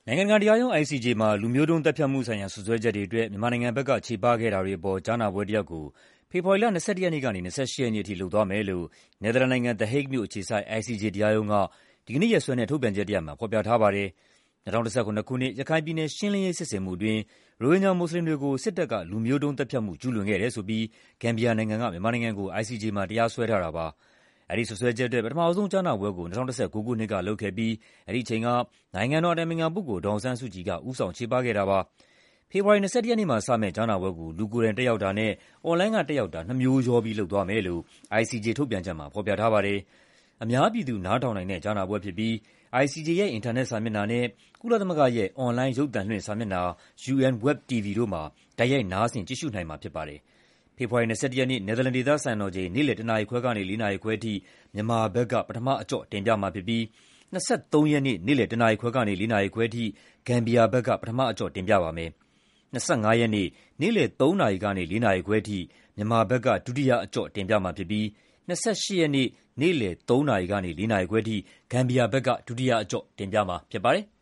နိုင်ငံတကာတရားရုံး (ICJ) မှာ လူမျိုးတုံးသတ်ဖြတ်မှုဆိုင်ရာ စွပ်စွဲချက်တွေအတွက် မြန်မာနိုင်ငံဘက်က ချေပခဲ့တာတွေအပေါ် ကြားနာပွဲတရပ်ကို ဖေဖော်ဝါရီလ ၂၁ ရက်နေ့ကနေ ၂၈ ရက်နေ့အထိ လုပ်သွားမယ်လို့ နယ်သာလန်နိုင်ငံ၊ The Hague မြို့အခြေစိုက် ICJ တရားရုံးက ဒီကနေ့ရက်စွဲနဲ့ ထုတ်ပြန်ချက်တရပ်မှာ ဖော်ပြထားပါတယ်။ ၂၀၁၇ ခုနှစ်၊ ရခိုင်ပြည်နယ် ရှင်းလင်းရေးစစ်ဆင်မှုအတွင်း ရိုဟင်ဂျာမွတ်ဆလင်တွေကို စစ်တပ်က လူမျိုးတုံးသတ်ဖြတ်မှု ကျူးလွန်ခဲ့တယ်ဆိုပြီး ဂမ်ဘီယာနိုင်ငံက မြန်မာနိုင်ငံကို ICJ မှာ တရားစွဲထားတာပါ။ အဲဒီစွပ်စွဲချက်အတွက် ပထမဆုံးကြားနာပွဲကို ၂၀၁၉ ခုနှစ်ကလုပ်ခဲ့ပြီး အဲဒီအချိန်က နိုင်ငံတော်အတိုင်ပင်ခံပုဂ္ဂိုလ် ဒေါ်အောင်ဆန်းစုကြည်က ဦးဆောင်ချေပခဲ့တာပါ။ ဖေဖော်ဝါရီ ၂၁ ရက်နေ့မှာစမယ့် ကြားနာပွဲကို လူကိုယ်တိုင်တက်ရောက်တာနဲ့ အွန်လိုင်းကတက်ရောက်တာ နှစ်မျိုးရောပြီး လုပ်သွားမယ်လို့ ICJ ထုတ်ပြန်ချက်မှာ ဖော်ပြထားပါတယ်။ အများပြည်သူ နားထောင်နိုင်တဲ့ ကြားနာပွဲဖြစ်ပြီး ICJ ရဲ့ အင်တာနက်စာမျက်နှာနဲ့ ကုလသမဂ္ဂရဲ့ အွန်လိုင်း ရုပ်သံလွှင့်စာမျက်နှာ UN Web TV တို့မှာ တိုက်ရိုက် နားဆင် ကြည့်ရှုနိုင်မှာဖြစ်ပါတယ်။ ဖေဖော်ဝါရီ ၂၁ ရက်နေ့၊ နယ်သာလန်ဒေသစံတော်ချိန် နေ့လည် ၁ နာရီခွဲကနေ ၄ နာရီခွဲအထိ မြန်မာဘက်က ပထမအကျော့ တင်ပြမှာဖြစ်ပြီး ၂၃ ရက်နေ့ နေ့လည် ၁ နာရီခွဲကနေ ၄ နာရီခွဲအထိ ဂမ်ဘီယာဘက်က ပထမအကျော့ တင်ပြပါမယ်။ ၂၅ ရက်နေ့ နေ့လည် ၃ နာရီကနေ ၄ နာရီခွဲအထိ မြန်မာဘက်က ဒုတိယအကျော့ တင်ပြမှာဖြစ်ပြီး ၂၈ ရက်နေ့ နေ့လည် ၃ နာရီကနေ ၄ နာရီခွဲအထိ ဂမ်ဘီယာဘက်က ဒုတိယအကျော့ တင်ပြမှာဖြစ်ပါတယ်။